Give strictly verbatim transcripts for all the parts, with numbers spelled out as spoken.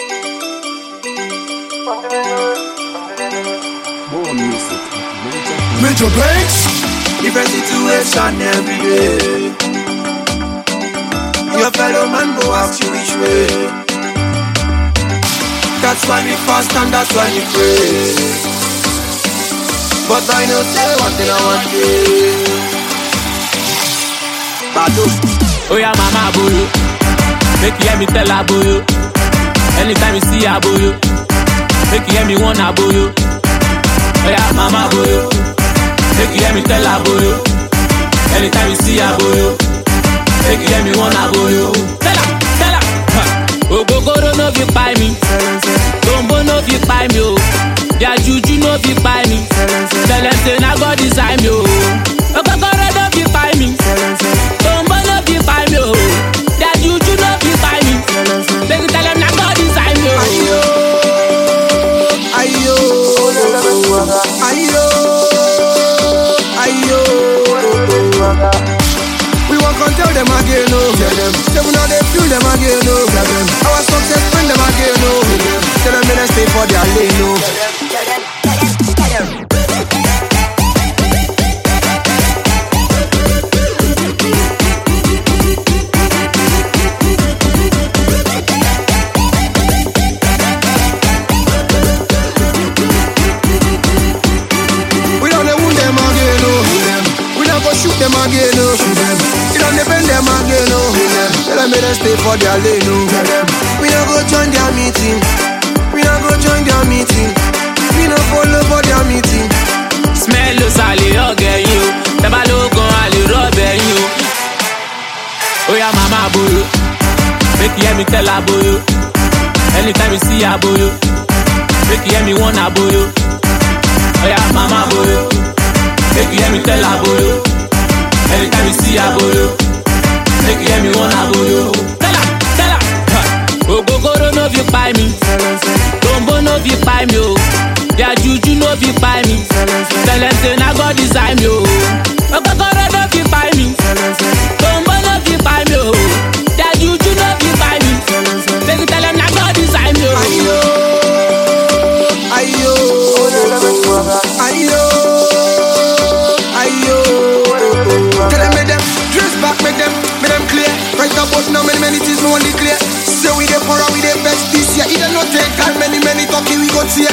More music. Major breaks. Different situation every day. Your fellow man go ask you which way. That's why we fast and that's why we pray. But I know say one thing I want to. Bado. Oh yeah, mama boyo. Make you hear me tell her boyo. Anytime you see her boyo, make you hear me want her boyo. Oh yeah, mama boyo. Make you hear me tell her boyo. Anytime you see her boyo, make you hear me want her boyo. Tell her, tell her. Ogogoro no fit buy me. Tombo no fit buy me. Oh, their juju no fit buy me. Tell them say na God design me. Oh, Ogogoro no fit buy me. Tombo no fit buy me. Oh, their juju no fit buy me. They tell them na God design me. Ayo, ayo, ayo, ayo. We won't come tell them again, no. Tell them, say we know they feel them again, no. Tell them, our success bring them again, no. Tell them, they stay for their lane, no. Tell them, tell them, tell them, we don't wound them again, no. We don't go shoot them again, no. We don't defend them again, no. Tell them, they stay for their lane, no. We don't go join their meeting. We don't go join their meeting. We don't follow for their meeting. Smell us all again, you. Taba logo all rubber, you. Oh yeah, mama boyo. Make you hear me tell her boyo. Anytime you see her boyo, make you hear me want her boyo. Oh yeah, mama boyo. Make you hear me tell her boyo. Anytime you see her boyo, make you hear me want her boyo. Tell her, tell her. Ogogoro no fit buy me. Tombo no fit buy me. Oh, their juju no fit buy me. Tell them say na God design me. Oh, Ogogoro no fit buy me. Tombo no fit buy me. Oh, their juju no fit buy me. They tell them na God design me. Ayo, ayo, ayo, ayo. Tell them make them dress back, make them, make them clear. Right about now, many many things no only clear. Say we dey for we dey best this year. Either no take time, many many talking we go tear.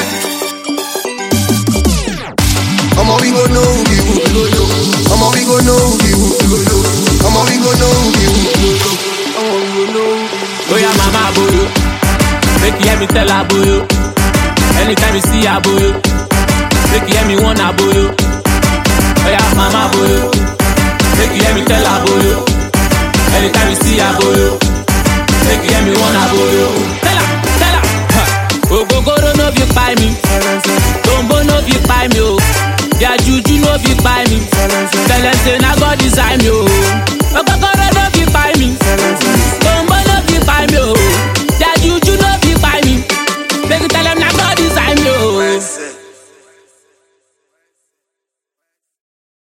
Omo we go know we go know. Omo we go know we go know. Omo we go know we go know. Omo we go know. Oh yeah, mama boyo. Make you hear me tell her boyo. Anytime you see her boyo, make you hear me want her boyo. Oh yeah, mama boyo. Make you hear me tell her boyo. Anytime you see her boyo, make you hear me want her boyo. Tell her, tell her. Ogogoro no fit buy me. Tombo no fit buy me. Oh, their juju no fit buy me. Tell them say na God design me. Oh,